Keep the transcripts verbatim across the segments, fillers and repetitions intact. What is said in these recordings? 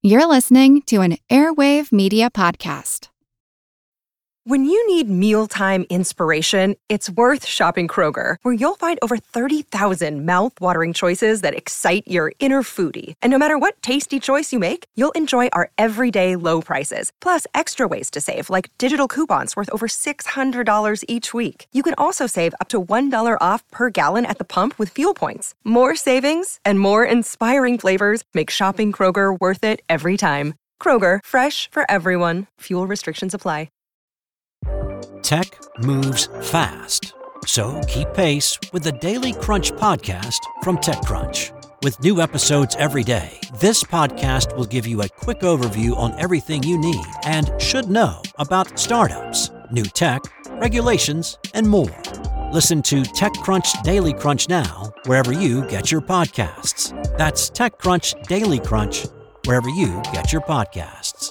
You're listening to an Airwave Media Podcast. When you need mealtime inspiration, it's worth shopping Kroger, where you'll find over thirty thousand mouth-watering choices that excite your inner foodie. And no matter what tasty choice you make, you'll enjoy our everyday low prices, plus extra ways to save, like digital coupons worth over six hundred dollars each week. You can also save up to one dollar off per gallon at the pump with fuel points. More savings and more inspiring flavors make shopping Kroger worth it every time. Kroger, fresh for everyone. Fuel restrictions apply. Tech moves fast, so keep pace with the Daily Crunch podcast from TechCrunch. With new episodes every day, this podcast will give you a quick overview on everything you need and should know about startups, new tech, regulations, and more. Listen to TechCrunch Daily Crunch now, wherever you get your podcasts. That's TechCrunch Daily Crunch, wherever you get your podcasts.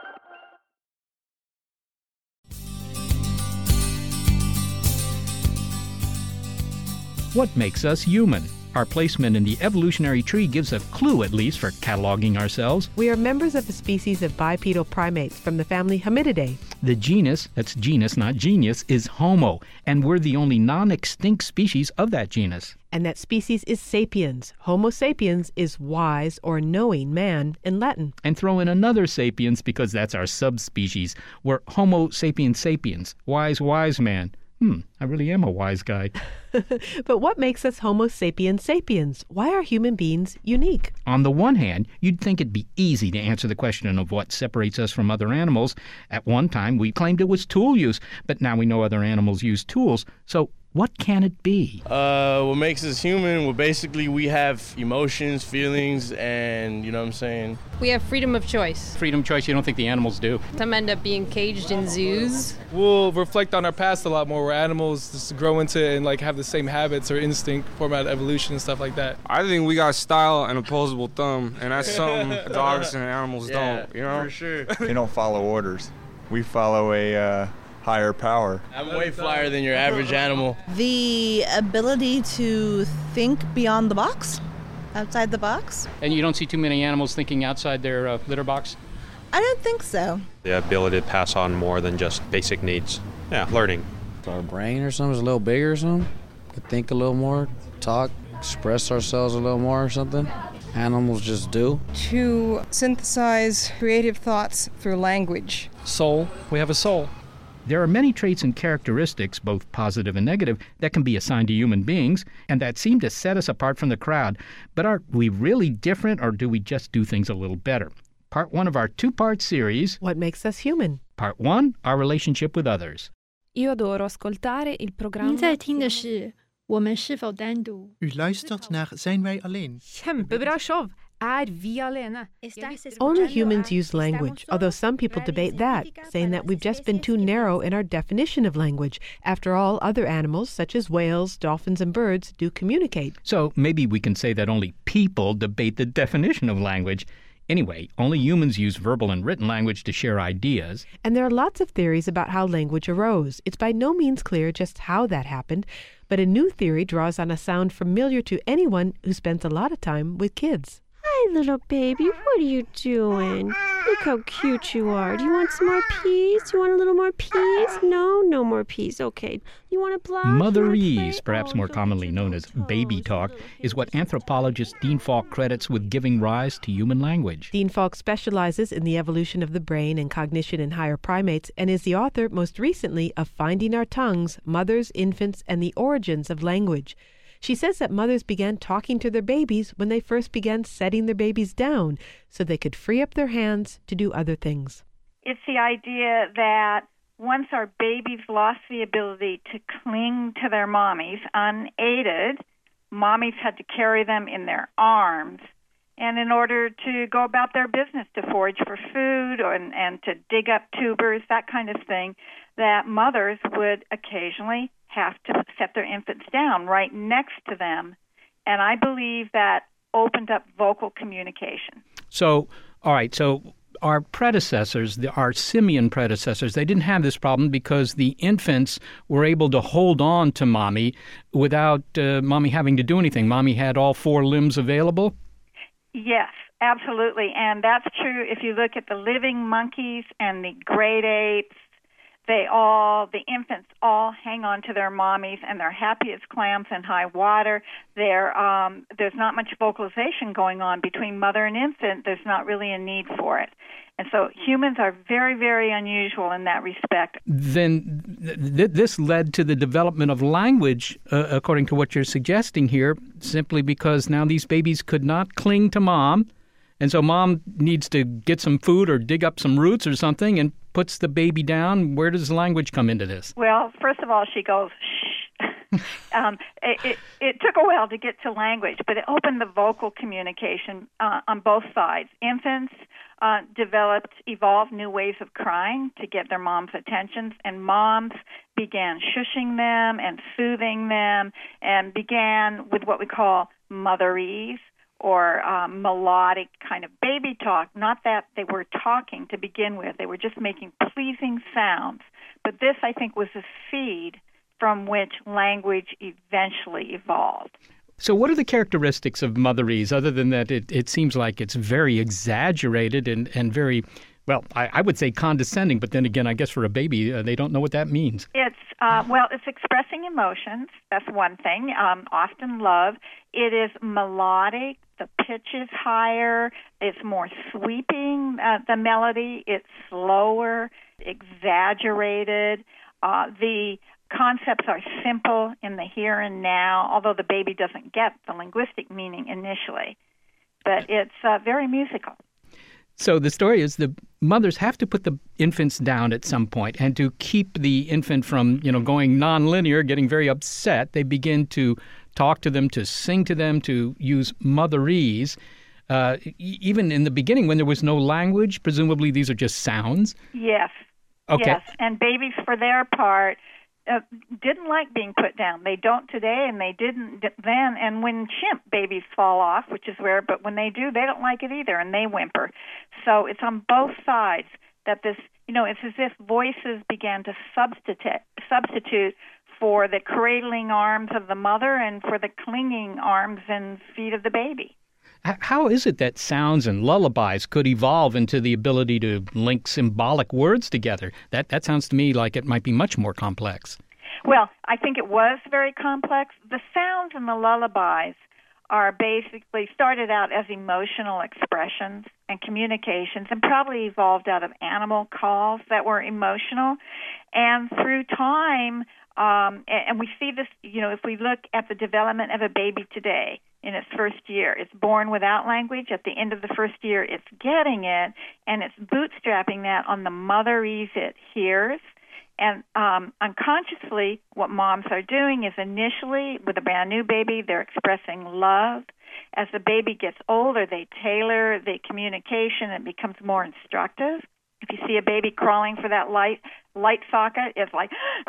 What makes us human? Our placement in the evolutionary tree gives a clue, at least, for cataloging ourselves. We are members of a species of bipedal primates from the family Hominidae. The genus, that's genus, not genius, is Homo, and we're the only non-extinct species of that genus. And that species is sapiens. Homo sapiens is wise or knowing man in Latin. And throw in another sapiens because that's our subspecies. We're Homo sapiens sapiens, wise, wise man. Hmm, I really am a wise guy. But what makes us Homo sapiens sapiens? Why are human beings unique? On the one hand, you'd think it'd be easy to answer the question of what separates us from other animals. At one time, we claimed it was tool use, but now we know other animals use tools. So what can it be? Uh, what makes us human? Well, basically, we have emotions, feelings, and, you know what I'm saying? We have freedom of choice. Freedom of choice you don't think the animals do. Some end up being caged in zoos. We'll reflect on our past a lot more. We're animals just grow into it and like have the same habits or instinct, form out of evolution and stuff like that. I think we got style and opposable thumb, and that's something dogs and animals yeah, don't, you know? For sure. They don't follow orders. We follow a uh, higher power. I'm way flyer than your average animal. The ability to think beyond the box, outside the box. And you don't see too many animals thinking outside their uh, litter box? I don't think so. The ability to pass on more than just basic needs. Yeah, learning. Our brain or something's a little bigger or something. Could think a little more, talk, express ourselves a little more or something. Animals just do. To synthesize creative thoughts through language. Soul. We have a soul. There are many traits and characteristics, both positive and negative, that can be assigned to human beings and that seem to set us apart from the crowd. But are we really different, or do we just do things a little better? Part one of our two-part series, What makes us human? Part one, our relationship with others. Io adoro ascoltare il programma. 您在听的是我们是否单独? U luistert naar Zijn wij alleen? Kjempebra show. Er vi alene? Only humans use language, although some people debate that, saying that we've just been too narrow in our definition of language. After all, other animals, such as whales, dolphins, and birds, do communicate. So maybe we can say that only people debate the definition of language. Anyway, only humans use verbal and written language to share ideas. And there are lots of theories about how language arose. It's by no means clear just how that happened, but a new theory draws on a sound familiar to anyone who spends a lot of time with kids. Hi, little baby. What are you doing? Look how cute you are. Do you want some more peas? Do you want a little more peas? No, no more peas. Okay. You want a block? Motherese, perhaps more commonly known as baby talk, is what anthropologist Dean Falk credits with giving rise to human language. Dean Falk specializes in the evolution of the brain and cognition in higher primates and is the author, most recently, of Finding Our Tongues, Mothers, Infants, and the Origins of Language. She says that mothers began talking to their babies when they first began setting their babies down so they could free up their hands to do other things. It's the idea that once our babies lost the ability to cling to their mommies unaided, mommies had to carry them in their arms. And in order to go about their business, to forage for food or, and, and to dig up tubers, that kind of thing, that mothers would occasionally have to set their infants down right next to them. And I believe that opened up vocal communication. So, all right, so our predecessors, the, our simian predecessors, they didn't have this problem because the infants were able to hold on to mommy without uh, mommy having to do anything. Mommy had all four limbs available? Yes, absolutely. And that's true if you look at the living monkeys and the great apes. They all, the infants all hang on to their mommies, and they're happy as clams in high water. They're, um, there's not much vocalization going on between mother and infant. There's not really a need for it. And so humans are very, very unusual in that respect. Then th- this led to the development of language, uh, according to what you're suggesting here, simply because now these babies could not cling to mom. And so mom needs to get some food or dig up some roots or something and puts the baby down. Where does language come into this? Well, first of all, she goes, shh. um, it, it, it took a while to get to language, but it opened the vocal communication uh, on both sides. Infants uh, developed, evolved new ways of crying to get their mom's attention, and moms began shushing them and soothing them and began with what we call motherese, or um, melodic kind of baby talk. Not that they were talking to begin with. They were just making pleasing sounds. But this, I think, was a seed from which language eventually evolved. So what are the characteristics of motherese, other than that it, it seems like it's very exaggerated and, and very, well, I, I would say condescending, but then again, I guess for a baby, uh, they don't know what that means. It's, uh, well, it's expressing emotions. That's one thing, um, often love. It is melodic. The pitch is higher. It's more sweeping, uh, the melody. It's slower, exaggerated. Uh, the concepts are simple in the here and now, although the baby doesn't get the linguistic meaning initially. But it's uh, very musical. So the story is the mothers have to put the infants down at some point, and to keep the infant from, you know, going nonlinear, getting very upset, they begin to talk to them, to sing to them, to use motherese. Uh, even in the beginning, when there was no language, presumably these are just sounds? Yes. Okay. Yes, and babies, for their part, uh, didn't like being put down. They don't today, and they didn't then. And when chimp babies fall off, which is rare, but when they do, they don't like it either, and they whimper. So it's on both sides that this, you know, it's as if voices began to substitute substitute for the cradling arms of the mother and for the clinging arms and feet of the baby. How is it that sounds and lullabies could evolve into the ability to link symbolic words together? That that sounds to me like it might be much more complex. Well, I think it was very complex. The sounds and the lullabies are basically started out as emotional expressions and communications, and probably evolved out of animal calls that were emotional. And through time, um, and we see this, you know, if we look at the development of a baby today in its first year, it's born without language. At the end of the first year, it's getting it, and it's bootstrapping that on the motherese it hears. And um, unconsciously, what moms are doing is initially, with a brand new baby, they're expressing love. As the baby gets older, they tailor the communication and it becomes more instructive. If you see a baby crawling for that light light socket, it's like,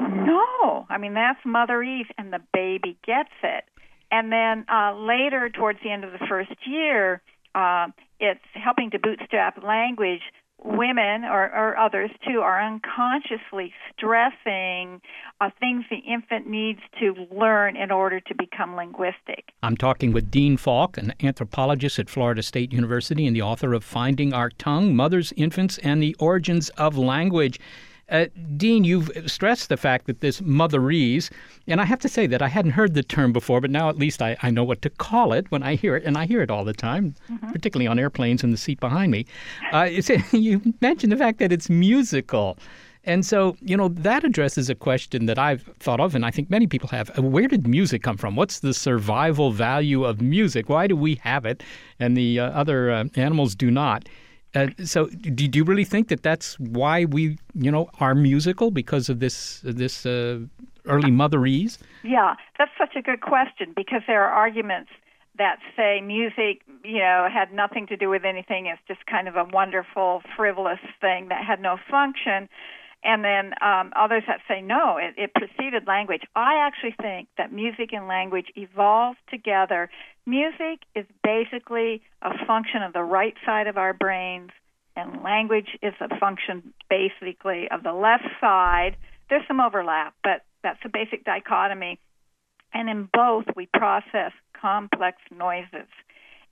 no. I mean, that's motherese, and the baby gets it. And then uh, later, towards the end of the first year, uh, it's helping to bootstrap language. Women, or, or others too, are unconsciously stressing uh, things the infant needs to learn in order to become linguistic. I'm talking with Dean Falk, an anthropologist at Florida State University and the author of Finding Our Tongue, Mothers, Infants, and the Origins of Language. Uh, Dean, you've stressed the fact that this motherese, and I have to say that I hadn't heard the term before, but now at least I, I know what to call it when I hear it, and I hear it all the time, mm-hmm. particularly on airplanes in the seat behind me. Uh, it's, you mentioned the fact that it's musical. And so, you know, that addresses a question that I've thought of, and I think many people have. Where did music come from? What's the survival value of music? Why do we have it and the uh, other uh, animals do not? Uh, so do, do you really think that that's why we, you know, are musical, because of this this uh, early motherese? Yeah, that's such a good question, because there are arguments that say music, you know, had nothing to do with anything. It's just kind of a wonderful, frivolous thing that had no function. And then um, others that say, no, it, it preceded language. I actually think that music and language evolved together. Music is basically a function of the right side of our brains, and language is a function basically of the left side. There's some overlap, but that's a basic dichotomy. And in both, we process complex noises.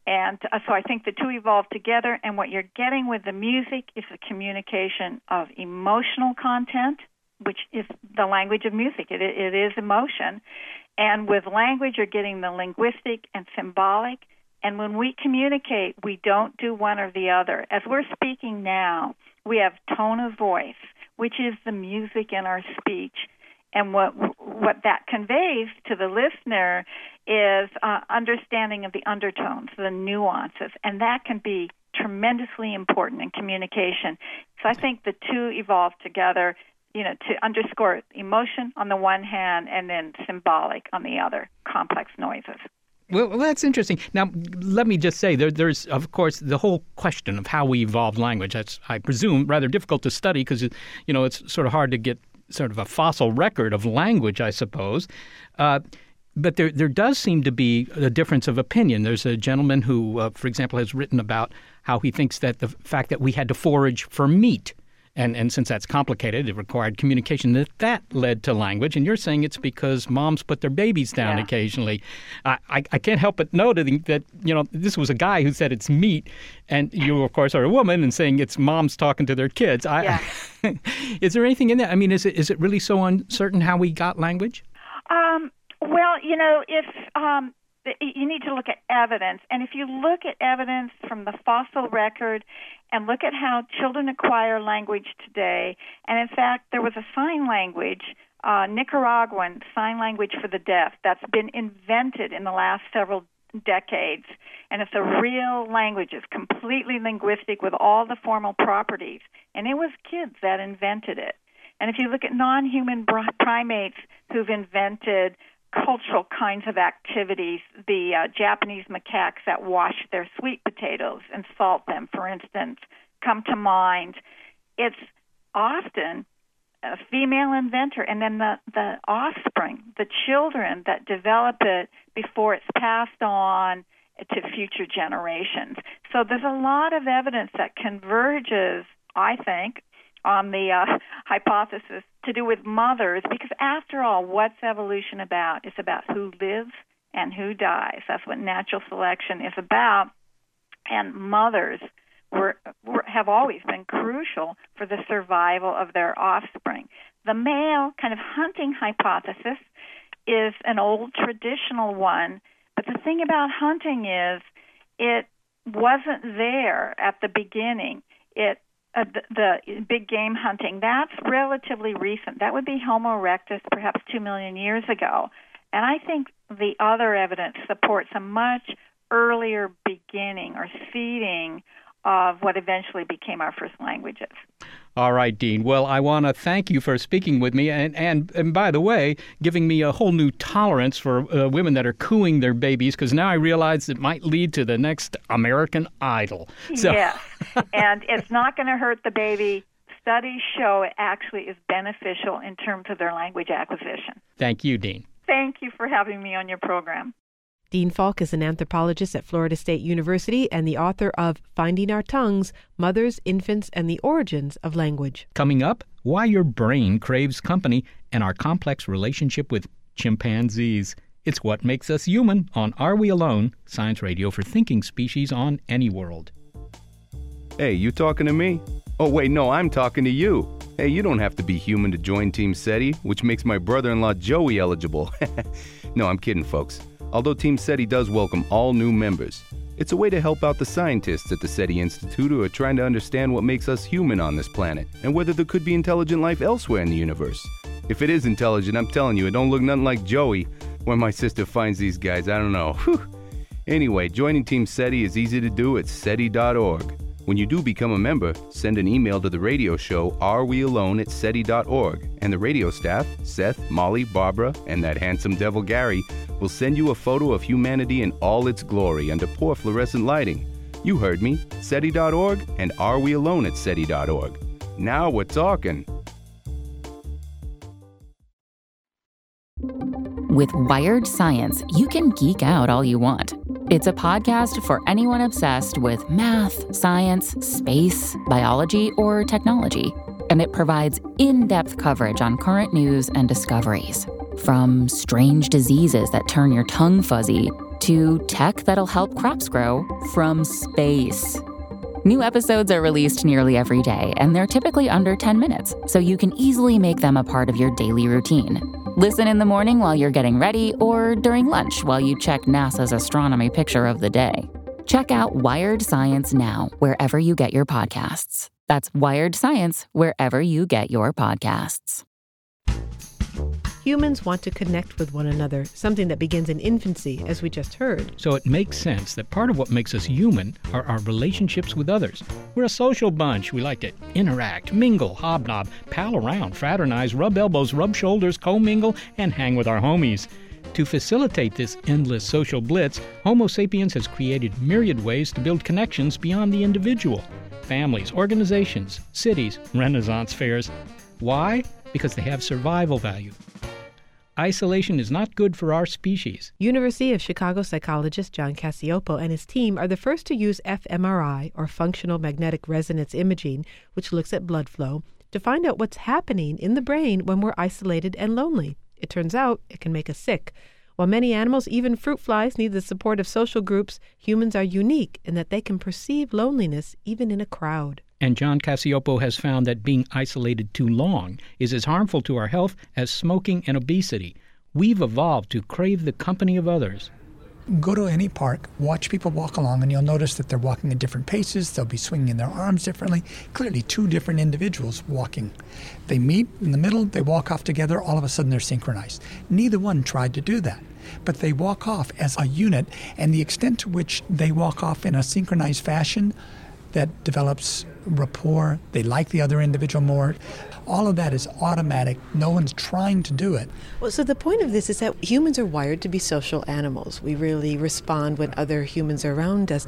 And uh, so I think the two evolve together, and what you're getting with the music is the communication of emotional content, which is the language of music. It, it is emotion. And with language, you're getting the linguistic and symbolic. And when we communicate, we don't do one or the other. As we're speaking now, we have tone of voice, which is the music in our speech. And what what that conveys to the listener is uh, understanding of the undertones, the nuances, and that can be tremendously important in communication. So I think the two evolve together, you know, to underscore emotion on the one hand and then symbolic on the other, complex noises. Well, well, that's interesting. Now, let me just say, there, there's, of course, the whole question of how we evolved language. That's, I presume, rather difficult to study because, you know, it's sort of hard to get sort of a fossil record of language, I suppose. Uh, but there there does seem to be a difference of opinion. There's a gentleman who, uh, for example, has written about how he thinks that the fact that we had to forage for meat, and, and since that's complicated, it required communication, that that led to language. And you're saying it's because moms put their babies down yeah. occasionally. I, I, I can't help but noting that, you know, this was a guy who said it's meat, and you, of course, are a woman and saying it's moms talking to their kids. I, yeah. Is there anything in that? I mean, is it is it really so uncertain how we got language? Um, well, you know, if um, you need to look at evidence, and if you look at evidence from the fossil record and look at how children acquire language today, and in fact, there was a sign language, uh, Nicaraguan sign language for the deaf, that's been invented in the last several decades, and it's a real language. It's completely linguistic with all the formal properties, and it was kids that invented it. And if you look at non-human primates who've invented cultural kinds of activities, the uh, Japanese macaques that wash their sweet potatoes and salt them, for instance, come to mind. It's often a female inventor, and then the, the offspring, the children that develop it before it's passed on to future generations. So there's a lot of evidence that converges, I think, on the uh, hypothesis to do with mothers, because after all, what's evolution about? It's about who lives and who dies. That's what natural selection is about, and mothers were, were have always been crucial for the survival of their offspring. The male kind of hunting hypothesis is an old traditional one, but the thing about hunting is it wasn't there at the beginning. It Uh, the, the big game hunting, that's relatively recent. That would be Homo erectus, perhaps two million years ago. And I think the other evidence supports a much earlier beginning or seeding of what eventually became our first languages. All right, Dean. Well, I want to thank you for speaking with me and, and, and by the way, giving me a whole new tolerance for uh, women that are cooing their babies, because now I realize it might lead to the next American Idol. So. Yes, and it's not going to hurt the baby. Studies show it actually is beneficial in terms of their language acquisition. Thank you, Dean. Thank you for having me on your program. Dean Falk is an anthropologist at Florida State University and the author of Finding Our Tongues, Mothers, Infants, and the Origins of Language. Coming up, why your brain craves company and our complex relationship with chimpanzees. It's what makes us human on Are We Alone? Science Radio for thinking species on any world. Hey, you talking to me? Oh, wait, no, I'm talking to you. Hey, you don't have to be human to join Team SETI, which makes my brother-in-law Joey eligible. No, I'm kidding, folks. Although Team SETI does welcome all new members, it's a way to help out the scientists at the SETI Institute who are trying to understand what makes us human on this planet and whether there could be intelligent life elsewhere in the universe. If it is intelligent, I'm telling you, it don't look nothing like Joey. When my sister finds these guys, I don't know. Whew. Anyway, joining Team SETI is easy to do at SETI dot org. When you do become a member, send an email to the radio show Are We Alone at SETI dot org, and the radio staff, Seth, Molly, Barbara, and that handsome devil Gary, will send you a photo of humanity in all its glory under poor fluorescent lighting. You heard me, SETI dot org and Are We Alone at SETI dot org. Now we're talking. With Wired Science, you can geek out all you want. It's a podcast for anyone obsessed with math, science, space, biology, or technology. And it provides in-depth coverage on current news and discoveries. From strange diseases that turn your tongue fuzzy to tech that'll help crops grow from space. New episodes are released nearly every day, and they're typically under ten minutes, so you can easily make them a part of your daily routine. Listen in the morning while you're getting ready, or during lunch while you check NASA's astronomy picture of the day. Check out Wired Science now, wherever you get your podcasts. That's Wired Science, wherever you get your podcasts. Humans want to connect with one another, something that begins in infancy, as we just heard. So it makes sense that part of what makes us human are our relationships with others. We're a social bunch. We like to interact, mingle, hobnob, pal around, fraternize, rub elbows, rub shoulders, commingle, and hang with our homies. To facilitate this endless social blitz, Homo sapiens has created myriad ways to build connections beyond the individual. Families, organizations, cities, Renaissance fairs. Why? Because they have survival value. Isolation is not good for our species. University of Chicago psychologist John Cacioppo and his team are the first to use f M R I, or functional magnetic resonance imaging, which looks at blood flow, to find out what's happening in the brain when we're isolated and lonely. It turns out it can make us sick. While many animals, even fruit flies, need the support of social groups, humans are unique in that they can perceive loneliness even in a crowd. And John Cacioppo has found that being isolated too long is as harmful to our health as smoking and obesity. We've evolved to crave the company of others. Go to any park, watch people walk along, and you'll notice that they're walking at different paces. They'll be swinging their arms differently. Clearly, two different individuals walking. They meet in the middle, they walk off together, all of a sudden they're synchronized. Neither one tried to do that, but they walk off as a unit, and the extent to which they walk off in a synchronized fashion that develops rapport, they like the other individual more. All of that is automatic. No one's trying to do it. Well, so the point of this is that humans are wired to be social animals. We really respond when other humans are around us.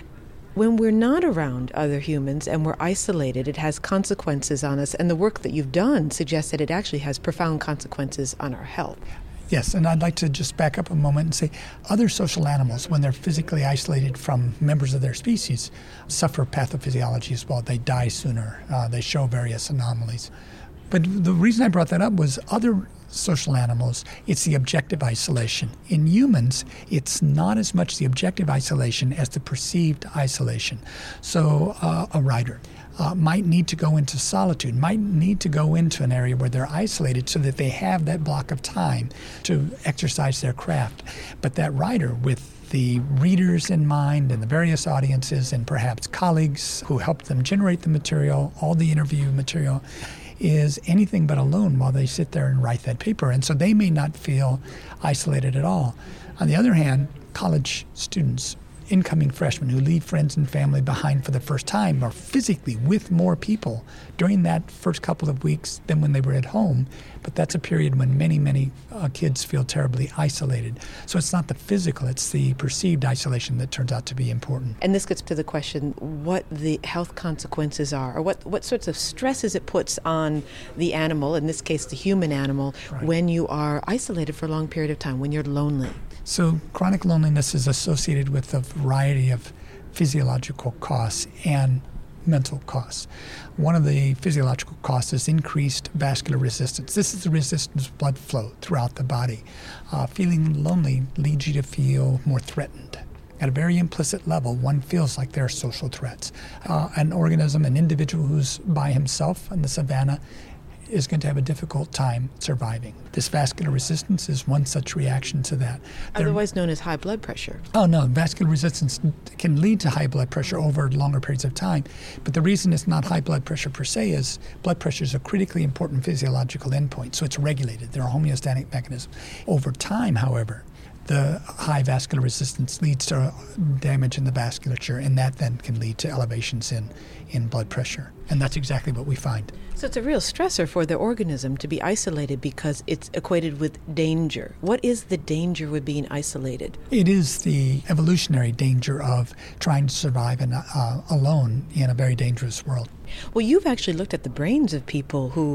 When we're not around other humans and we're isolated, it has consequences on us. And the work that you've done suggests that it actually has profound consequences on our health. Yes, and I'd like to just back up a moment and say other social animals, when they're physically isolated from members of their species, suffer pathophysiology as well. They die sooner. Uh, they show various anomalies. But the reason I brought that up was other social animals, it's the objective isolation. In humans, it's not as much the objective isolation as the perceived isolation. So uh, a writer Uh, might need to go into solitude, might need to go into an area where they're isolated so that they have that block of time to exercise their craft. But that writer, with the readers in mind and the various audiences and perhaps colleagues who help them generate the material, all the interview material, is anything but alone while they sit there and write that paper. And so they may not feel isolated at all. On the other hand, college students, incoming freshmen who leave friends and family behind for the first time are physically with more people during that first couple of weeks than when they were at home. But that's a period when many, many uh, kids feel terribly isolated. So it's not the physical, it's the perceived isolation that turns out to be important. And this gets to the question what the health consequences are, or what, what sorts of stresses it puts on the animal, in this case the human animal, right, when you are isolated for a long period of time, when you're lonely. So chronic loneliness is associated with a variety of physiological costs and mental costs. One of the physiological costs is increased vascular resistance. This is the resistance of blood flow throughout the body. Uh, feeling lonely leads you to feel more threatened. At a very implicit level, one feels like there are social threats. Uh, an organism, an individual who's by himself in the savannah is going to have a difficult time surviving. This vascular resistance is one such reaction to that. There, Otherwise known as high blood pressure. Oh no, vascular resistance can lead to high blood pressure over longer periods of time. But the reason it's not high blood pressure per se is blood pressure is a critically important physiological endpoint, so it's regulated. There are homeostatic mechanisms. Over time, however, the high vascular resistance leads to damage in the vasculature, and that then can lead to elevations in, in blood pressure. And that's exactly what we find. So it's a real stressor for the organism to be isolated because it's equated with danger. What is the danger with being isolated? It is the evolutionary danger of trying to survive in, uh, alone in a very dangerous world. Well, you've actually looked at the brains of people who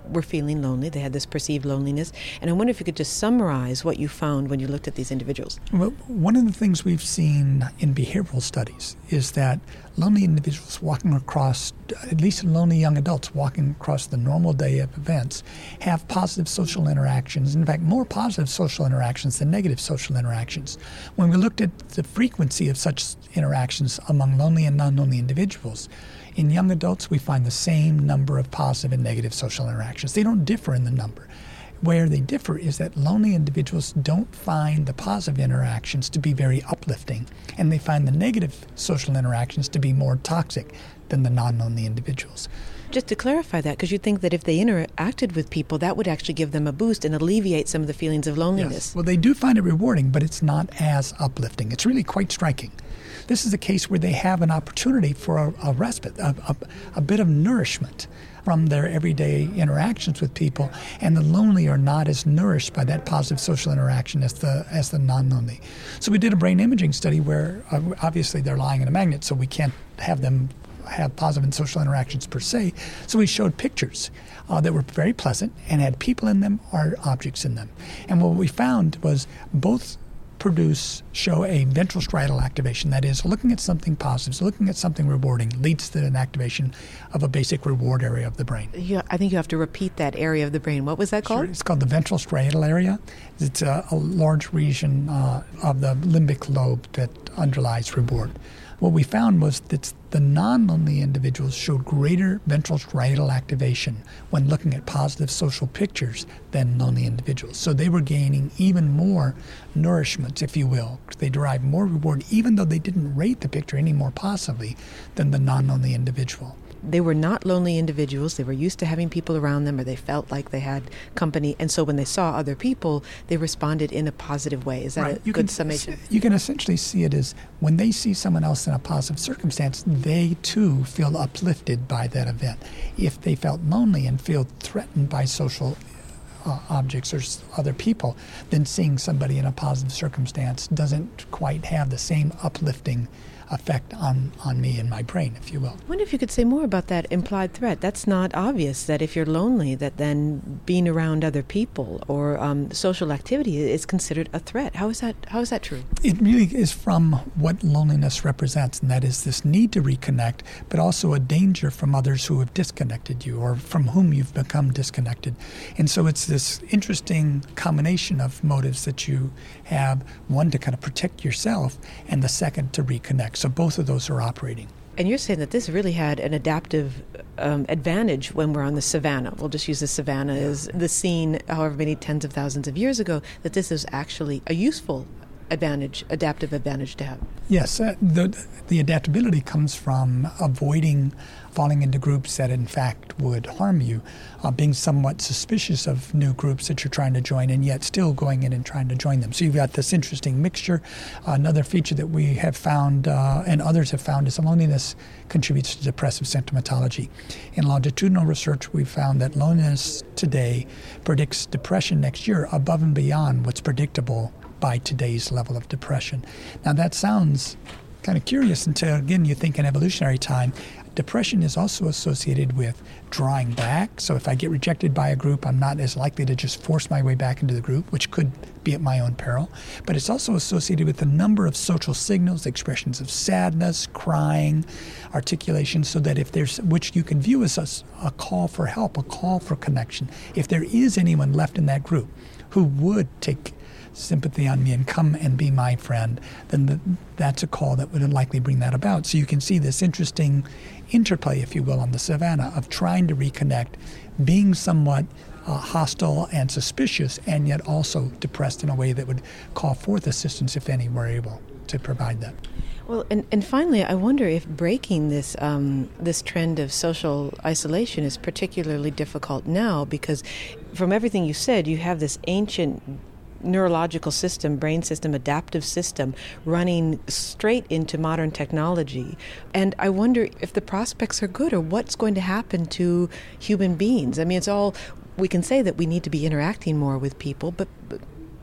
were feeling lonely. They had this perceived loneliness. And I wonder if you could just summarize what you found when you looked at these individuals. Well, one of the things we've seen in behavioral studies is that lonely individuals walking across, at least lonely young adults walking across the normal day of events, have positive social interactions. In fact, more positive social interactions than negative social interactions. When we looked at the frequency of such interactions among lonely and non-lonely individuals, in young adults, we find the same number of positive and negative social interactions. They don't differ in the number. Where they differ is that lonely individuals don't find the positive interactions to be very uplifting, and they find the negative social interactions to be more toxic than the non-lonely individuals. Just to clarify that, because you think that if they interacted with people, that would actually give them a boost and alleviate some of the feelings of loneliness. Yes. Well, they do find it rewarding, but it's not as uplifting. It's really quite striking. This is a case where they have an opportunity for a, a respite, a, a, a bit of nourishment from their everyday interactions with people, and the lonely are not as nourished by that positive social interaction as the as the non-lonely. So we did a brain imaging study where uh, obviously they're lying in a magnet, so we can't have them have positive and social interactions per se. So we showed pictures uh, that were very pleasant and had people in them or objects in them. And what we found was both produce, show a ventral striatal activation. That is, looking at something positive, so looking at something rewarding leads to an activation of a basic reward area of the brain. Yeah, I think you have to repeat that area of the brain. What was that called? Sure. It's called the ventral striatal area. It's a, a large region uh, of the limbic lobe that underlies reward. What we found was that the non-lonely individuals showed greater ventral striatal activation when looking at positive social pictures than lonely individuals. So they were gaining even more nourishment, if you will. They derived more reward, even though they didn't rate the picture any more positively than the non-lonely individual. They were not lonely individuals. They were used to having people around them, or they felt like they had company. And so when they saw other people, they responded in a positive way. Is that right. a you good can, summation? You can essentially see it as when they see someone else in a positive circumstance, they too feel uplifted by that event. If they felt lonely and feel threatened by social uh, objects or other people, then seeing somebody in a positive circumstance doesn't quite have the same uplifting effect on, on me and my brain, if you will. I wonder if you could say more about that implied threat. That's not obvious, that if you're lonely, that then being around other people or um, social activity is considered a threat. How is that, how is that true? It really is from what loneliness represents, and that is this need to reconnect, but also a danger from others who have disconnected you or from whom you've become disconnected. And so it's this interesting combination of motives that you have, one to kind of protect yourself, and the second to reconnect. So both of those are operating. And you're saying that this really had an adaptive um, advantage when we're on the savannah. We'll just use the savannah as the scene however many tens of thousands of years ago, that this is actually a useful advantage, adaptive advantage to have. Yes, uh, the, the adaptability comes from avoiding falling into groups that in fact would harm you, uh, being somewhat suspicious of new groups that you're trying to join and yet still going in and trying to join them. So you've got this interesting mixture. Uh, another feature that we have found uh, and others have found is that loneliness contributes to depressive symptomatology. In longitudinal research, we've found that loneliness today predicts depression next year above and beyond what's predictable by today's level of depression. Now that sounds kind of curious until, again, you think in evolutionary time. Depression is also associated with drawing back. So if I get rejected by a group, I'm not as likely to just force my way back into the group, which could be at my own peril. But it's also associated with the number of social signals, expressions of sadness, crying, articulation, so that if there's, which you can view as a, a call for help, a call for connection. If there is anyone left in that group who would take sympathy on me and come and be my friend, then the, that's a call that would likely bring that about. So you can see this interesting interplay, if you will, on the savannah of trying to reconnect, being somewhat uh, hostile and suspicious, and yet also depressed in a way that would call forth assistance if any were able to provide that. Well, and, and finally, I wonder if breaking this um, this trend of social isolation is particularly difficult now, because from everything you said, you have this ancient neurological system, brain system, adaptive system running straight into modern technology. And I wonder if the prospects are good, or what's going to happen to human beings. I mean, it's all, we can say that we need to be interacting more with people, but, but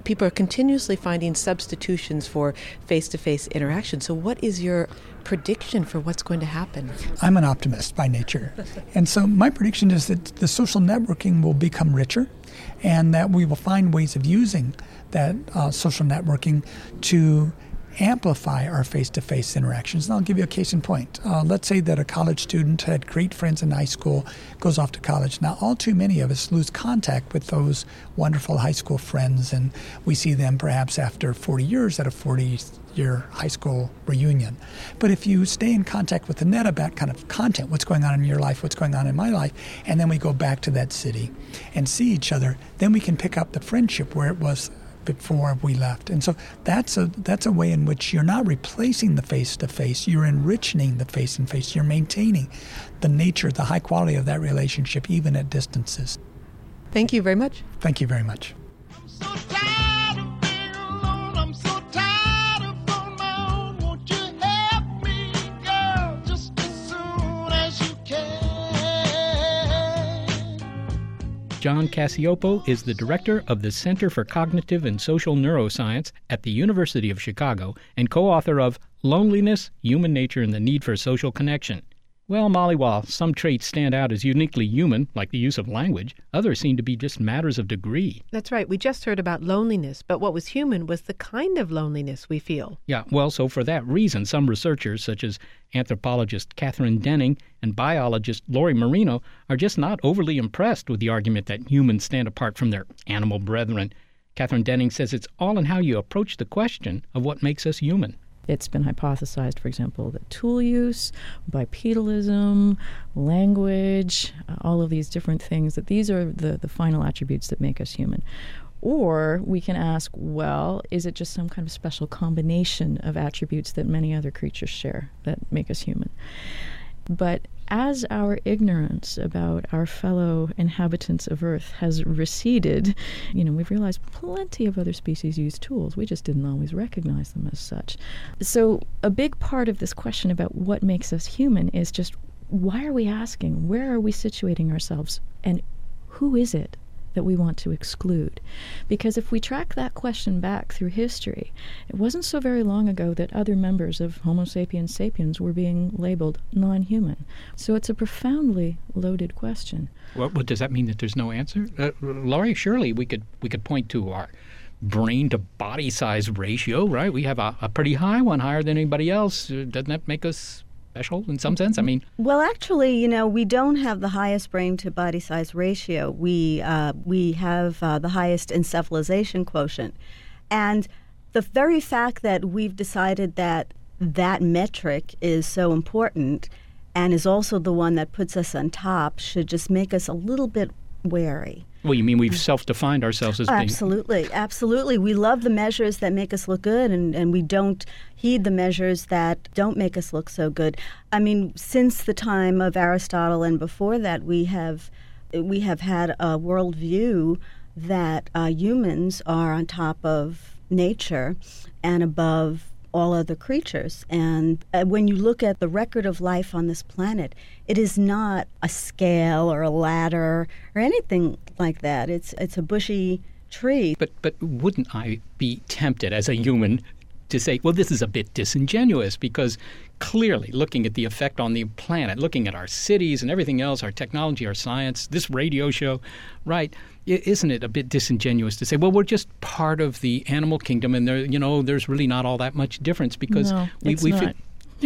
People are continuously finding substitutions for face-to-face interaction. So what is your prediction for what's going to happen? I'm an optimist by nature. And so my prediction is that the social networking will become richer and that we will find ways of using that uh, social networking to amplify our face-to-face interactions. And I'll give you a case in point. Uh, let's say that a college student had great friends in high school, goes off to college. Now, all too many of us lose contact with those wonderful high school friends, and we see them perhaps after forty years at a forty-year high school reunion. But if you stay in contact with the net about kind of content, what's going on in your life, what's going on in my life, and then we go back to that city and see each other, then we can pick up the friendship where it was before we left. And so that's a that's a way in which you're not replacing the face-to-face, you're enriching the face-to-face, you're maintaining the nature, the high quality of that relationship even at distances. Thank you very much. Thank you very much. John Cacioppo is the director of the Center for Cognitive and Social Neuroscience at the University of Chicago and co-author of Loneliness, Human Nature, and the Need for Social Connection. Well, Molly, while some traits stand out as uniquely human, like the use of language, others seem to be just matters of degree. That's right. We just heard about loneliness, but what was human was the kind of loneliness we feel. Yeah, well, so for that reason, some researchers, such as anthropologist Catherine Denning and biologist Lori Marino, are just not overly impressed with the argument that humans stand apart from their animal brethren. Catherine Denning says it's all in how you approach the question of what makes us human. It's been hypothesized, for example, that tool use, bipedalism, language, uh, all of these different things, that these are the, the final attributes that make us human. Or we can ask, well, is it just some kind of special combination of attributes that many other creatures share that make us human? But as our ignorance about our fellow inhabitants of Earth has receded, you know, we've realized plenty of other species use tools. We just didn't always recognize them as such. So a big part of this question about what makes us human is just, why are we asking? Where are we situating ourselves? And who is it that we want to exclude? Because if we track that question back through history, it wasn't so very long ago that other members of Homo sapiens sapiens were being labeled non-human. So it's a profoundly loaded question. Well, what does that mean, that there's no answer? Uh, Laurie, surely we could we could point to our brain to body size ratio, right? We have a, a pretty high one, higher than anybody else. Uh, doesn't that make us special in some sense? I mean, well, actually, you know, we don't have the highest brain to body size ratio. We uh, we have uh, the highest encephalization quotient, and the very fact that we've decided that that metric is so important and is also the one that puts us on top should just make us a little bit wary. Well, you mean we've self-defined ourselves as being... Absolutely, absolutely. We love the measures that make us look good, and, and we don't heed the measures that don't make us look so good. I mean, since the time of Aristotle and before that, we have we have had a worldview that uh, humans are on top of nature and above all other creatures. And uh, when you look at the record of life on this planet, it is not a scale or a ladder or anything like that. It's it's a bushy tree. But but wouldn't I be tempted as a human to say, well, this is a bit disingenuous, because clearly looking at the effect on the planet, looking at our cities and everything else, our technology, our science, this radio show, right, isn't it a bit disingenuous to say, well, we're just part of the animal kingdom and there, you know, there's really not all that much difference, because no, we, it's we not. Feel,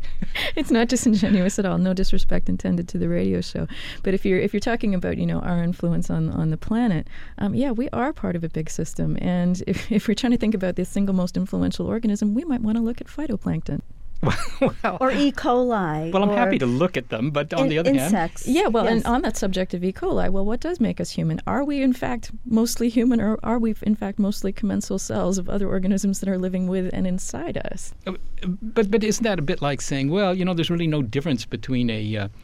It's not disingenuous at all. No disrespect intended to the radio show. But if you're if you're talking about, you know, our influence on, on the planet, um, yeah, we are part of a big system. And if, if we're trying to think about the single most influential organism, we might want to look at phytoplankton. well, or E. coli. Well, I'm or happy to look at them, but on in, the other insects. hand... Yeah, well, yes. and on that subject of E. coli, well, what does make us human? Are we, in fact, mostly human, or are we, in fact, mostly commensal cells of other organisms that are living with and inside us? But but isn't that a bit like saying, well, you know, there's really no difference between a... Uh,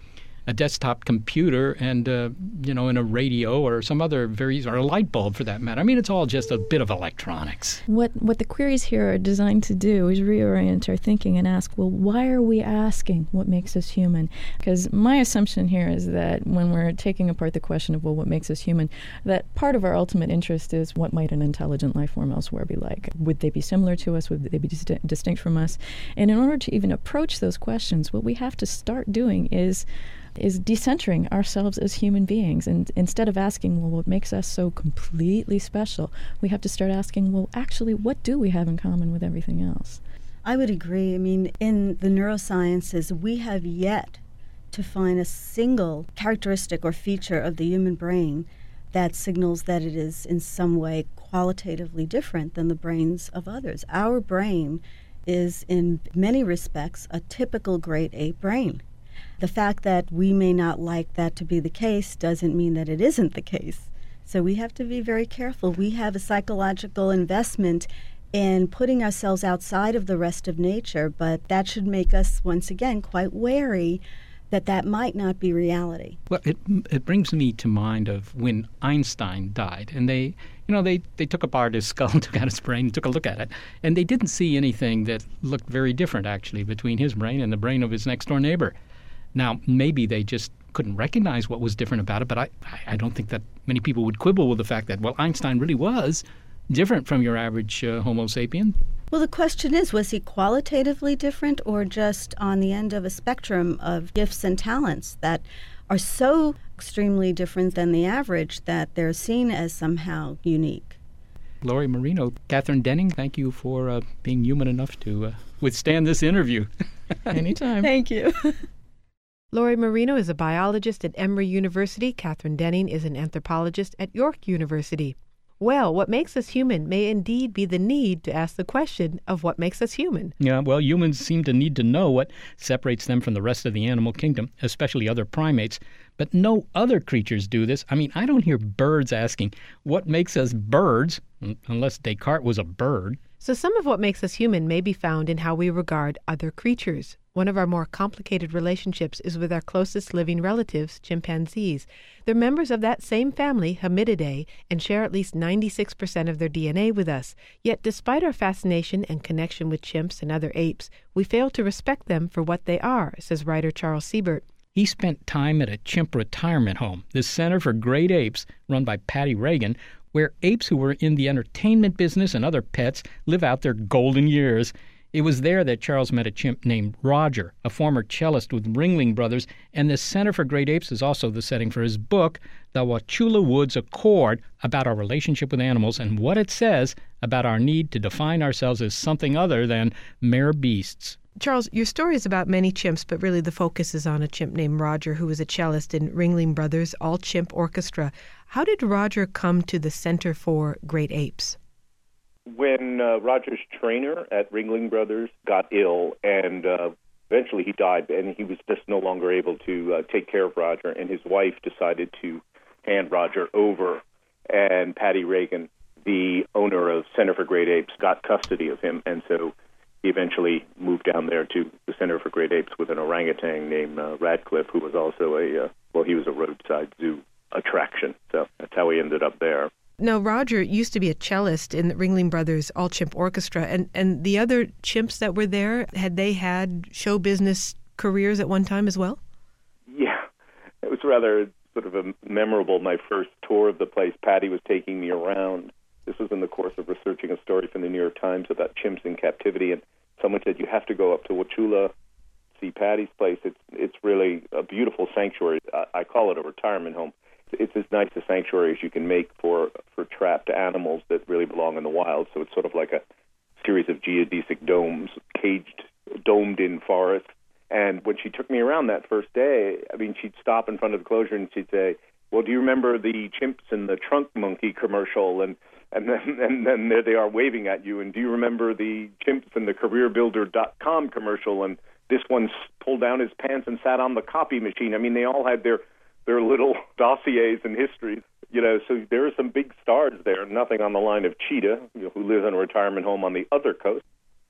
a desktop computer and, uh, you know, and a radio or some other very, or a light bulb for that matter. I mean, it's all just a bit of electronics. What what the queries here are designed to do is reorient our thinking and ask, well, why are we asking what makes us human? Because my assumption here is that when we're taking apart the question of, well, what makes us human, that part of our ultimate interest is what might an intelligent life form elsewhere be like? Would they be similar to us? Would they be dis- distinct from us? And in order to even approach those questions, what we have to start doing is is decentering ourselves as human beings. And instead of asking, well, what makes us so completely special, we have to start asking, well, actually, what do we have in common with everything else? I would agree. I mean, in the neurosciences, we have yet to find a single characteristic or feature of the human brain that signals that it is in some way qualitatively different than the brains of others. Our brain is, in many respects, a typical grade A brain. The fact that we may not like that to be the case doesn't mean that it isn't the case. So we have to be very careful. We have a psychological investment in putting ourselves outside of the rest of nature, but that should make us, once again, quite wary that that might not be reality. Well, it it brings me to mind of when Einstein died, and they, you know, they, they took apart his skull, took out his brain, took a look at it, and they didn't see anything that looked very different, actually, between his brain and the brain of his next-door neighbor. Now, maybe they just couldn't recognize what was different about it, but I, I don't think that many people would quibble with the fact that, well, Einstein really was different from your average uh, Homo sapien. Well, the question is, was he qualitatively different or just on the end of a spectrum of gifts and talents that are so extremely different than the average that they're seen as somehow unique? Lori Marino, Catherine Denning, thank you for uh, being human enough to uh, withstand this interview. Anytime. Thank you. Lori Marino is a biologist at Emory University. Catherine Denning is an anthropologist at York University. Well, what makes us human may indeed be the need to ask the question of what makes us human. Yeah, well, humans seem to need to know what separates them from the rest of the animal kingdom, especially other primates. But no other creatures do this. I mean, I don't hear birds asking, what makes us birds, unless Descartes was a bird. So some of what makes us human may be found in how we regard other creatures. One of our more complicated relationships is with our closest living relatives, chimpanzees. They're members of that same family, Hominidae, and share at least ninety-six percent of their D N A with us. Yet despite our fascination and connection with chimps and other apes, we fail to respect them for what they are, says writer Charles Siebert. He spent time at a chimp retirement home, the Center for Great Apes, run by Patty Reagan, where apes who were in the entertainment business and other pets live out their golden years. It was there that Charles met a chimp named Roger, a former cellist with Ringling Brothers, and the Center for Great Apes is also the setting for his book, The Wauchula Woods Accord, about our relationship with animals and what it says about our need to define ourselves as something other than mere beasts. Charles, your story is about many chimps, but really the focus is on a chimp named Roger, who was a cellist in Ringling Brothers' all-chimp orchestra. How did Roger come to the Center for Great Apes? When uh, Roger's trainer at Ringling Brothers got ill, and uh, eventually he died, and he was just no longer able to uh, take care of Roger, and his wife decided to hand Roger over, and Patty Reagan, the owner of Center for Great Apes, got custody of him, and so he eventually moved down there to the Center for Great Apes with an orangutan named uh, Radcliffe, who was also a, uh, well, he was a roadside zoo attraction, so that's how he ended up there. Now, Roger used to be a cellist in the Ringling Brothers all-chimp orchestra, and, and the other chimps that were there, had they had show business careers at one time as well? Yeah, it was rather sort of a memorable, my first tour of the place. Patty was taking me around. This was in the course of researching a story from the New York Times about chimps in captivity, and someone said, you have to go up to Wauchula, see Patty's place. It's, it's really a beautiful sanctuary. I, I call it a retirement home. It's as nice a sanctuary as you can make for, for trapped animals that really belong in the wild. So it's sort of like a series of geodesic domes, caged, domed-in forests. And when she took me around that first day, I mean, she'd stop in front of the closure and she'd say, well, do you remember the chimps and the trunk monkey commercial? And and then, and then there they are waving at you. And do you remember the chimps and the career builder dot com commercial? And this one pulled down his pants and sat on the copy machine. I mean, they all had their their little dossiers and histories, you know, so there are some big stars there, nothing on the line of Cheetah, you know, who lives in a retirement home on the other coast.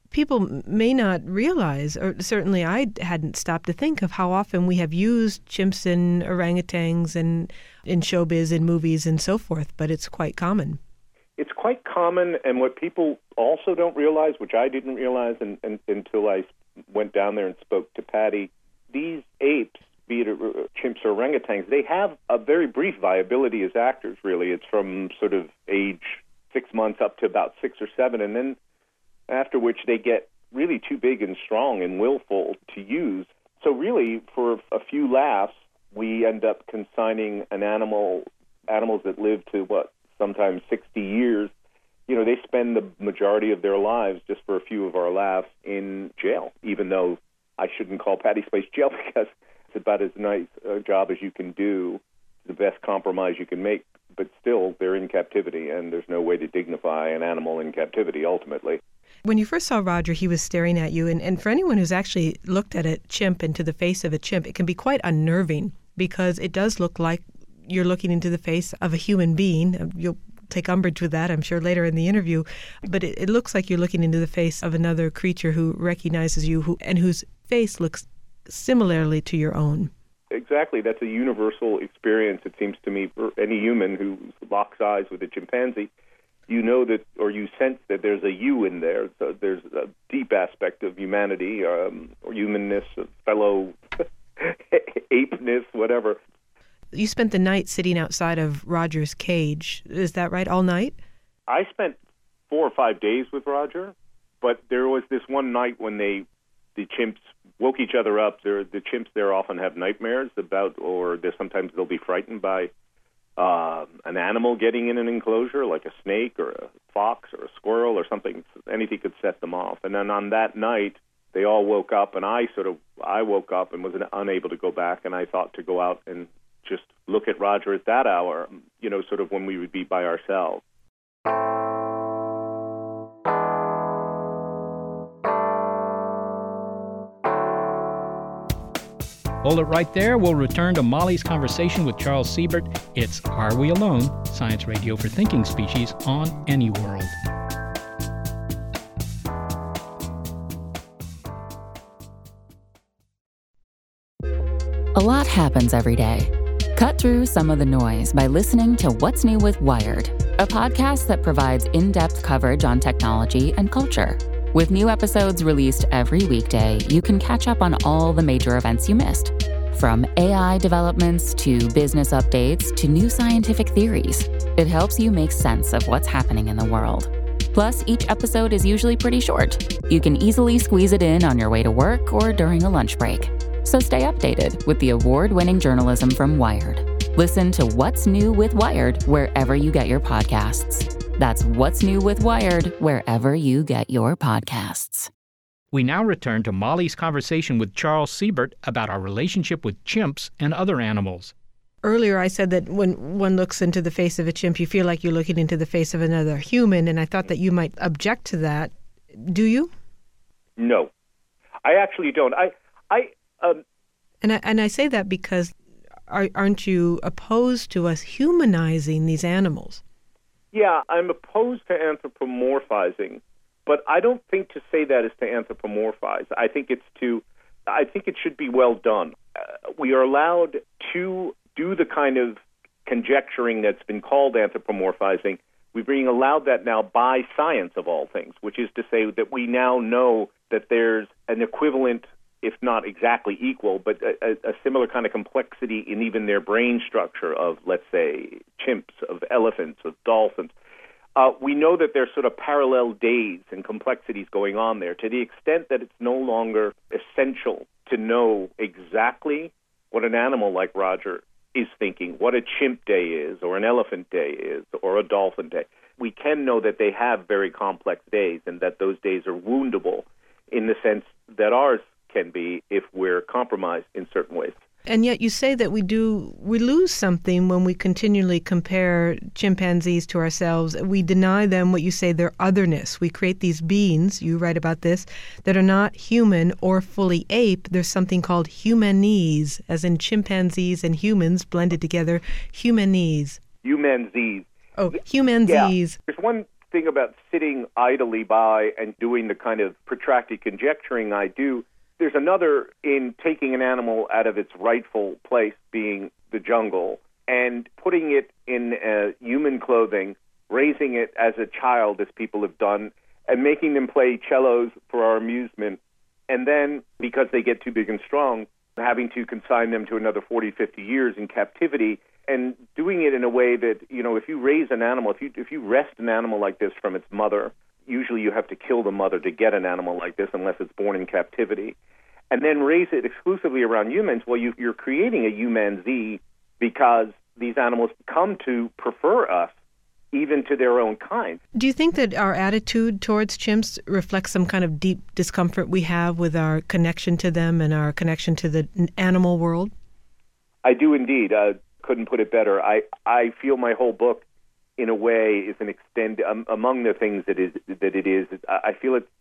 people may not realize, or certainly I hadn't stopped to think of how often we have used chimps and orangutans and in showbiz, in movies, and so forth, but it's quite common. It's quite common, and what people also don't realize, which I didn't realize and, and, until I went down there and spoke to Patty, these apes, be it chimps or orangutans, they have a very brief viability as actors, really. It's from sort of age six months up to about six or seven, and then after which they get really too big and strong and willful to use. So really, for a few laughs, we end up consigning an animal, animals that live to, what, sometimes sixty years. You know, they spend the majority of their lives, just for a few of our laughs, in jail, even though I shouldn't call Patty's Place jail because it's about as nice a job as you can do, the best compromise you can make, but still they're in captivity, and there's no way to dignify an animal in captivity, ultimately. When you first saw Roger, he was staring at you, and, and for anyone who's actually looked at a chimp into the face of a chimp, it can be quite unnerving because it does look like you're looking into the face of a human being. You'll take umbrage with that, I'm sure, later in the interview, but it, it looks like you're looking into the face of another creature who recognizes you who and whose face looks similarly to your own. Exactly. That's a universal experience, it seems to me, for any human who locks eyes with a chimpanzee. You know that, or you sense that there's a you in there. So there's a deep aspect of humanity, um, or humanness, of fellow apeness, whatever. You spent the night sitting outside of Roger's cage. Is that right, all night? I spent four or five days with Roger, but there was this one night when they, the chimps woke each other up. They're, the chimps there often have nightmares about, or sometimes they'll be frightened by uh, an animal getting in an enclosure, like a snake or a fox or a squirrel or something. Anything could set them off. And then on that night, they all woke up, and I sort of, I woke up and was unable to go back, and I thought to go out and just look at Roger at that hour, you know, sort of when we would be by ourselves. Hold it right there. We'll return to Molly's conversation with Charles Siebert. It's Are We Alone? Science Radio for Thinking Species on Any World. A lot happens every day. Cut through some of the noise by listening to What's New with Wired, a podcast that provides in-depth coverage on technology and culture. With new episodes released every weekday, you can catch up on all the major events you missed. From A I developments to business updates to new scientific theories, it helps you make sense of what's happening in the world. Plus, each episode is usually pretty short. You can easily squeeze it in on your way to work or during a lunch break. So stay updated with the award-winning journalism from Wired. Listen to What's New with Wired wherever you get your podcasts. That's What's New with Wired wherever you get your podcasts. We now return to Molly's conversation with Charles Siebert about our relationship with chimps and other animals. Earlier I said that when one looks into the face of a chimp, you feel like you're looking into the face of another human, and I thought that you might object to that. Do you? No, I actually don't. I, I, um... and I and I say that because are, aren't you opposed to us humanizing these animals? Yeah, I'm opposed to anthropomorphizing, but I don't think to say that is to anthropomorphize. I think it's to, I think it should be well done. Uh, we are allowed to do the kind of conjecturing that's been called anthropomorphizing. We're being allowed that now by science, of all things, which is to say that we now know that there's an equivalent, if not exactly equal, but a, a similar kind of complexity in even their brain structure of, let's say, chimps, of elephants, of dolphins. Uh, we know that there's sort of parallel days and complexities going on there to the extent that it's no longer essential to know exactly what an animal like Roger is thinking, what a chimp day is, or an elephant day is, or a dolphin day. We can know that they have very complex days and that those days are woundable in the sense that ours can be if we're compromised in certain ways. And yet you say that we do, we lose something when we continually compare chimpanzees to ourselves. We deny them what you say, their otherness. We create these beings, you write about this, that are not human or fully ape. There's something called humanese, as in chimpanzees and humans blended together, humanese. Humanzees. Oh, humanzees. Yeah. There's one thing about sitting idly by and doing the kind of protracted conjecturing I do, there's another in taking an animal out of its rightful place, being the jungle, and putting it in uh, human clothing, raising it as a child, as people have done, and making them play cellos for our amusement, and then, because they get too big and strong, having to consign them to another forty, fifty years in captivity, and doing it in a way that, you know, if you raise an animal, if you if you wrest an animal like this from its mother, usually you have to kill the mother to get an animal like this unless it's born in captivity, and then raise it exclusively around humans, well, you, you're creating a humanzee because these animals come to prefer us even to their own kind. Do you think that our attitude towards chimps reflects some kind of deep discomfort we have with our connection to them and our connection to the animal world? I do indeed. Uh, couldn't put it better. I, I feel my whole book, in a way, is an extend um, among the things that is that it is. I feel it.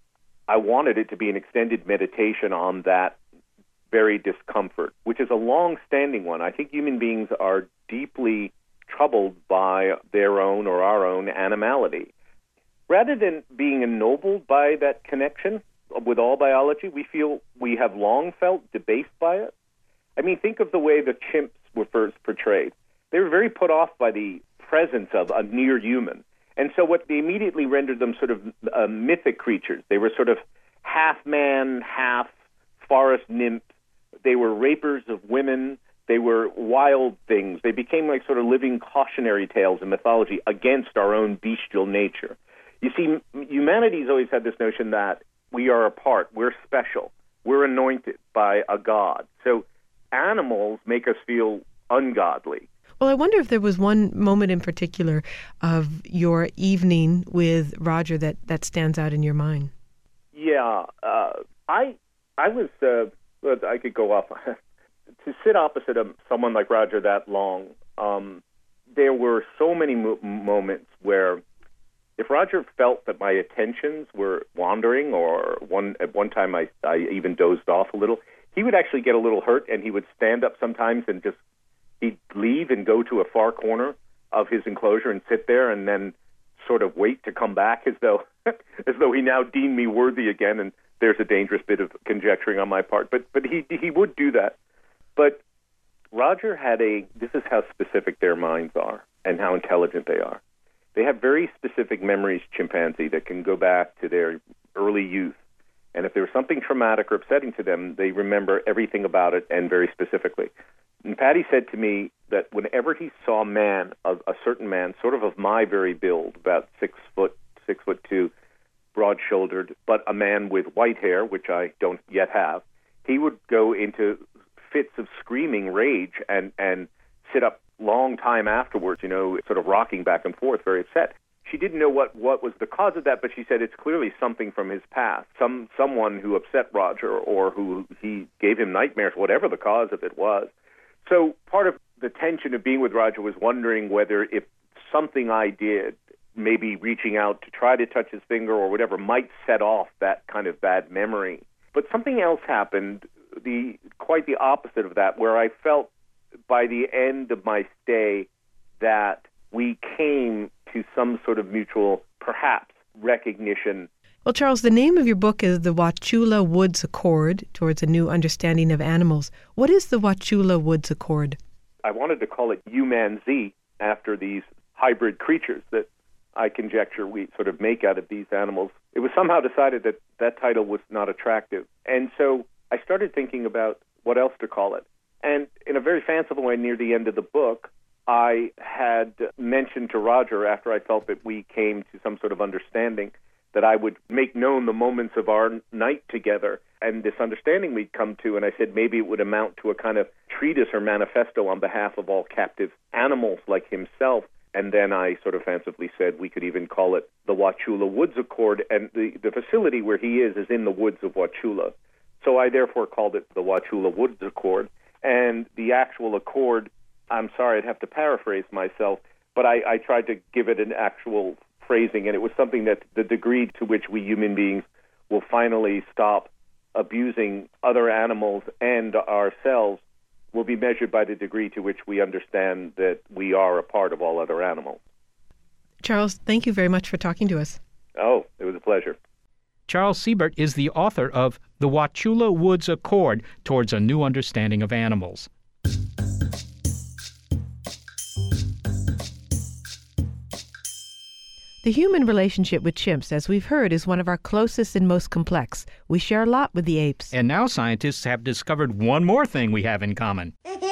I wanted it to be an extended meditation on that very discomfort, which is a long-standing one. I think human beings are deeply troubled by their own or our own animality. Rather than being ennobled by that connection with all biology, we feel we have long felt debased by it. I mean, think of the way the chimps were first portrayed. They were very put off by the presence of a near human. And so what they immediately rendered them sort of uh, mythic creatures. They were sort of half man, half forest nymph. They were rapers of women. They were wild things. They became like sort of living cautionary tales in mythology against our own bestial nature. You see, humanity's always had this notion that we are apart, we're special, we're anointed by a god. So animals make us feel ungodly. Well, I wonder if there was one moment in particular of your evening with Roger that, that stands out in your mind. Yeah, uh, I I was, uh, I could go off. To sit opposite of someone like Roger that long, um, there were so many mo- moments where if Roger felt that my attentions were wandering, or one at one time I, I even dozed off a little, he would actually get a little hurt, and he would stand up sometimes and just, he'd leave and go to a far corner of his enclosure and sit there and then sort of wait to come back as though as though he now deemed me worthy again, and there's a dangerous bit of conjecturing on my part. But but he he would do that. But Roger had a, this is how specific their minds are and how intelligent they are. They have very specific memories, chimpanzee, that can go back to their early youth. And if there was something traumatic or upsetting to them, they remember everything about it, and very specifically. And Patty said to me that whenever he saw a man, a, a certain man, sort of of my very build, about six foot, six foot two, broad-shouldered, but a man with white hair, which I don't yet have, he would go into fits of screaming rage and, and sit up long time afterwards, you know, sort of rocking back and forth, very upset. She didn't know what, what was the cause of that, but she said it's clearly something from his past, some someone who upset Roger or who he gave him nightmares, whatever the cause of it was. So part of the tension of being with Roger was wondering whether if something I did, maybe reaching out to try to touch his finger or whatever, might set off that kind of bad memory. But something else happened, the quite the opposite of that, where I felt by the end of my stay that we came to some sort of mutual, perhaps, recognition. Well, Charles, the name of your book is The Wauchula Woods Accord, Towards a New Understanding of Animals. What is the Wauchula Woods Accord? I wanted to call it humanzee, after these hybrid creatures that I conjecture we sort of make out of these animals. It was somehow decided that that title was not attractive. And so I started thinking about what else to call it. And in a very fanciful way, near the end of the book, I had mentioned to Roger, after I felt that we came to some sort of understanding, that I would make known the moments of our night together and this understanding we'd come to. And I said maybe it would amount to a kind of treatise or manifesto on behalf of all captive animals like himself. And then I sort of fancifully said we could even call it the Wauchula Woods Accord. And the, the facility where he is is in the woods of Wauchula. So I therefore called it the Wauchula Woods Accord. And the actual accord, I'm sorry, I'd have to paraphrase myself, but I, I tried to give it an actual phrasing, and it was something that the degree to which we human beings will finally stop abusing other animals and ourselves will be measured by the degree to which we understand that we are a part of all other animals. Charles, thank you very much for talking to us. Oh, it was a pleasure. Charles Siebert is the author of The Wauchula Woods Accord Towards a New Understanding of Animals. The human relationship with chimps, as we've heard, is one of our closest and most complex. We share a lot with the apes. And now scientists have discovered one more thing we have in common.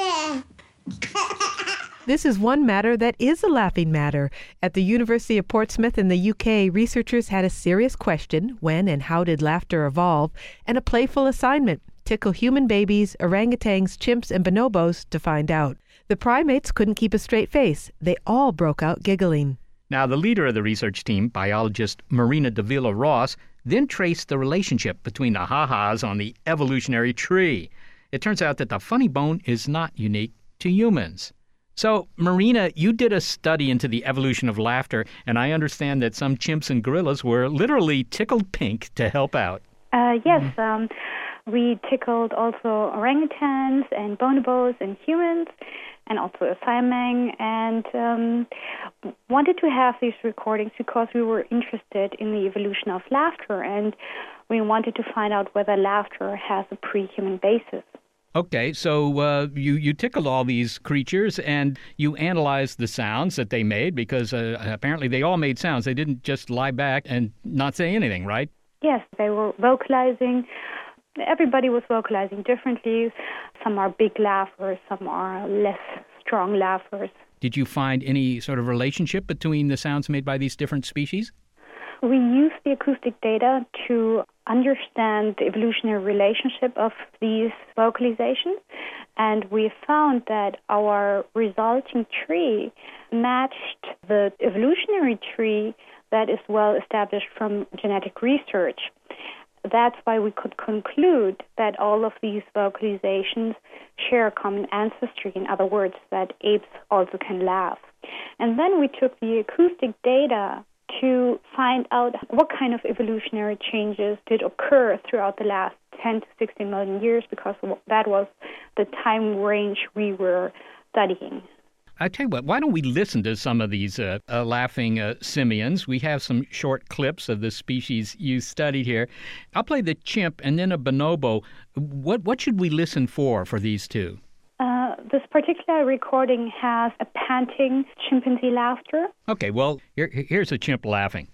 This is one matter that is a laughing matter. At the University of Portsmouth in the U K, researchers had a serious question, when and how did laughter evolve, and a playful assignment, tickle human babies, orangutans, chimps, and bonobos to find out. The primates couldn't keep a straight face. They all broke out giggling. Now, the leader of the research team, biologist Marina Davila Ross, then traced the relationship between the ha-has on the evolutionary tree. It turns out that the funny bone is not unique to humans. So, Marina, you did a study into the evolution of laughter, and I understand that some chimps and gorillas were literally tickled pink to help out. Uh, yes, um, we tickled also orangutans and bonobos and humans, and also a siamang, and um, wanted to have these recordings because we were interested in the evolution of laughter, and we wanted to find out whether laughter has a pre-human basis. Okay, so uh, you, you tickled all these creatures and you analyzed the sounds that they made because uh, apparently they all made sounds. They didn't just lie back and not say anything, right? Yes, they were vocalizing. Everybody was vocalizing differently. Some are big laughers, some are less strong laughers. Did you find any sort of relationship between the sounds made by these different species? We used the acoustic data to understand the evolutionary relationship of these vocalizations, and we found that our resulting tree matched the evolutionary tree that is well established from genetic research. That's why we could conclude that all of these vocalizations share a common ancestry, in other words, that apes also can laugh. And then we took the acoustic data to find out what kind of evolutionary changes did occur throughout the last ten to sixteen million years, because that was the time range we were studying. I tell you what, why don't we listen to some of these uh, uh, laughing uh, simians? We have some short clips of the species you studied here. I'll play the chimp and then a bonobo. What what should we listen for for these two? Uh, this particular recording has a panting chimpanzee laughter. Okay, well, here, here's a chimp laughing.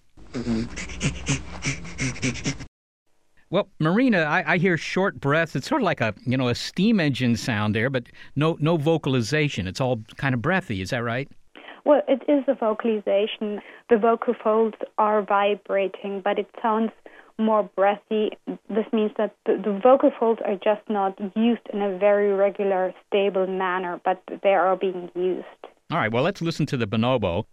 Well, Marina, I, I hear short breaths. It's sort of like a, you know, a steam engine sound there, but no no vocalization. It's all kind of breathy. Is that right? Well, it is a vocalization. The vocal folds are vibrating, but it sounds more breathy. This means that the, the vocal folds are just not used in a very regular, stable manner, but they are being used. All right, well, let's listen to the bonobo.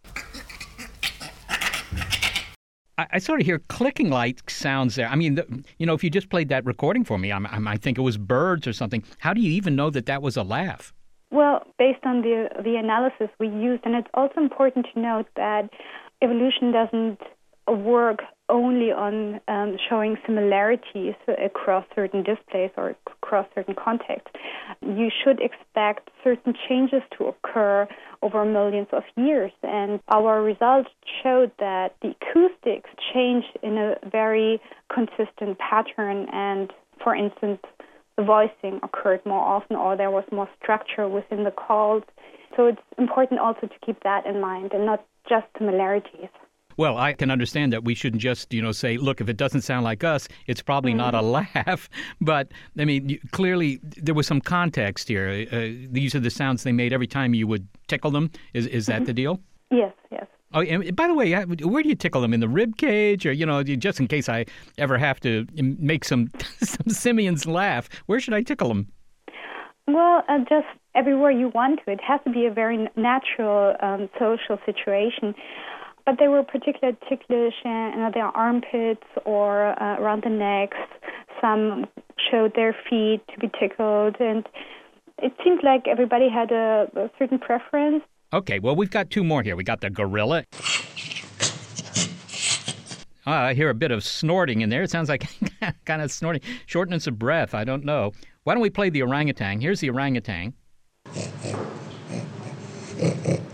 I, I sort of hear clicking-like sounds there. I mean, the, you know, if you just played that recording for me, I, I might think it was birds or something. How do you even know that that was a laugh? Well, based on the the analysis we used, and it's also important to note that evolution doesn't work only on um, showing similarities across certain displays or across certain contexts. You should expect certain changes to occur over millions of years, and our results showed that the acoustics changed in a very consistent pattern, and for instance, the voicing occurred more often, or there was more structure within the calls. So it's important also to keep that in mind and not just similarities. Well, I can understand that we shouldn't just, you know, say, look, if it doesn't sound like us, it's probably mm-hmm. not a laugh. But, I mean, clearly there was some context here. Uh, these are the sounds they made every time you would tickle them. Is is that mm-hmm. the deal? Yes, yes. Oh, and by the way, where do you tickle them? In the rib cage? Or, you know, just in case I ever have to make some, some simians laugh, where should I tickle them? Well, uh, just everywhere you want to. It has to be a very natural um, social situation. But they were particularly ticklish in their armpits or uh, around the necks. Some showed their feet to be tickled, and it seemed like everybody had a, a certain preference. Okay, well, we've got two more here. We got the gorilla. Uh, I hear a bit of snorting in there. It sounds like kind of snorting. Shortness of breath, I don't know. Why don't we play the orangutan? Here's the orangutan.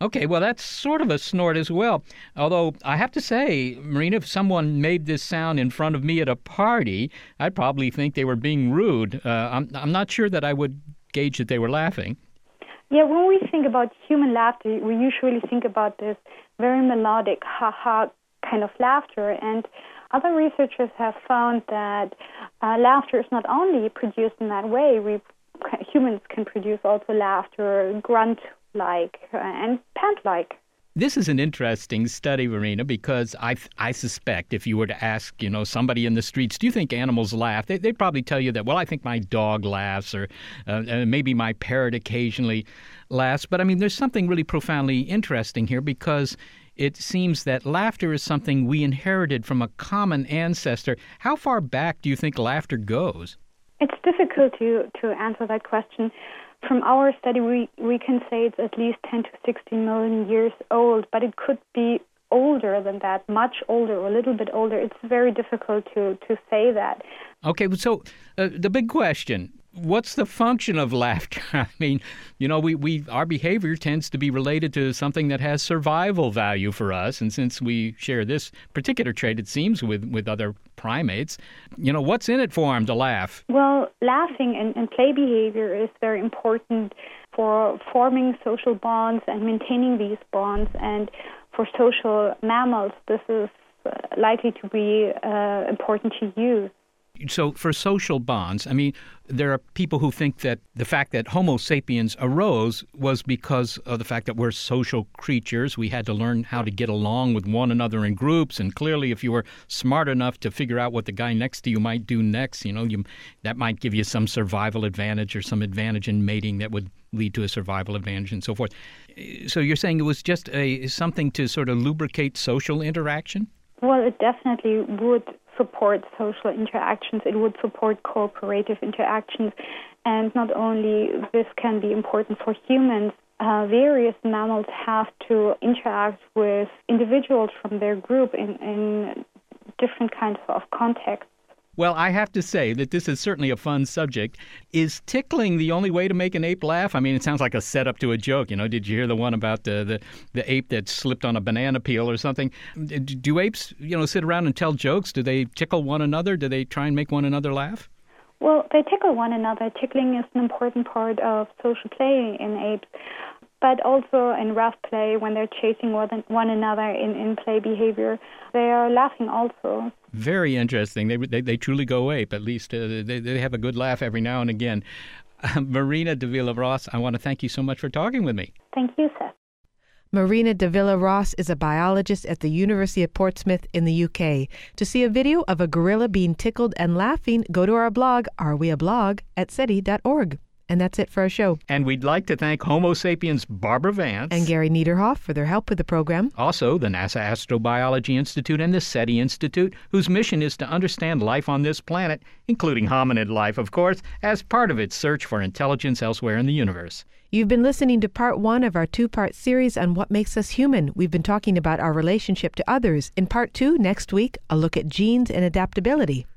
Okay, well, that's sort of a snort as well. Although I have to say, Marina, if someone made this sound in front of me at a party, I'd probably think they were being rude. Uh, I'm, I'm not sure that I would gauge that they were laughing. Yeah, when we think about human laughter, we usually think about this very melodic ha-ha kind of laughter. And other researchers have found that uh, laughter is not only produced in that way. We humans can produce also laughter, grunt-like uh, and pant-like. This is an interesting study, Marina, because I I suspect if you were to ask, you know, somebody in the streets, do you think animals laugh? They, they'd probably tell you that, well, I think my dog laughs, or uh, maybe my parrot occasionally laughs. But, I mean, there's something really profoundly interesting here, because it seems that laughter is something we inherited from a common ancestor. How far back do you think laughter goes? It's difficult to, to answer that question. From our study, we, we can say it's at least ten to sixteen million years old, but it could be older than that, much older or a little bit older. It's very difficult to, to say that. Okay, so uh, the big question, what's the function of laughter? I mean, you know, we, we our behavior tends to be related to something that has survival value for us. And since we share this particular trait, it seems, with, with other primates, you know, what's in it for them to laugh? Well, laughing and, and play behavior is very important for forming social bonds and maintaining these bonds. And for social mammals, this is uh, likely to be uh, important to use. So for social bonds, I mean, there are people who think that the fact that Homo sapiens arose was because of the fact that we're social creatures. We had to learn how to get along with one another in groups. And clearly, if you were smart enough to figure out what the guy next to you might do next, you know, you, that might give you some survival advantage or some advantage in mating that would lead to a survival advantage and so forth. So you're saying it was just a something to sort of lubricate social interaction? Well, it definitely would support social interactions. It would support cooperative interactions. And not only this can be important for humans, uh, various mammals have to interact with individuals from their group in, in different kinds of contexts. Well, I have to say that this is certainly a fun subject. Is tickling the only way to make an ape laugh? I mean, it sounds like a setup to a joke. You know, did you hear the one about the, the, the ape that slipped on a banana peel or something? Do apes, you know, sit around and tell jokes? Do they tickle one another? Do they try and make one another laugh? Well, they tickle one another. Tickling is an important part of social play in apes. But also in rough play, when they're chasing one another in, in play behavior, they are laughing also. Very interesting. They they, they truly go ape. At least uh, they, they have a good laugh every now and again. Uh, Marina Davila-Ross, I want to thank you so much for talking with me. Thank you, Seth. Marina Davila-Ross is a biologist at the University of Portsmouth in the U K. To see a video of a gorilla being tickled and laughing, go to our blog, Are We a Blog, at SETI dot org. And that's it for our show. And we'd like to thank Homo sapiens Barbara Vance and Gary Niederhoff for their help with the program. Also, the NASA Astrobiology Institute and the SETI Institute, whose mission is to understand life on this planet, including hominid life, of course, as part of its search for intelligence elsewhere in the universe. You've been listening to part one of our two-part series on what makes us human. We've been talking about our relationship to others. In part two, next week, a look at genes and adaptability.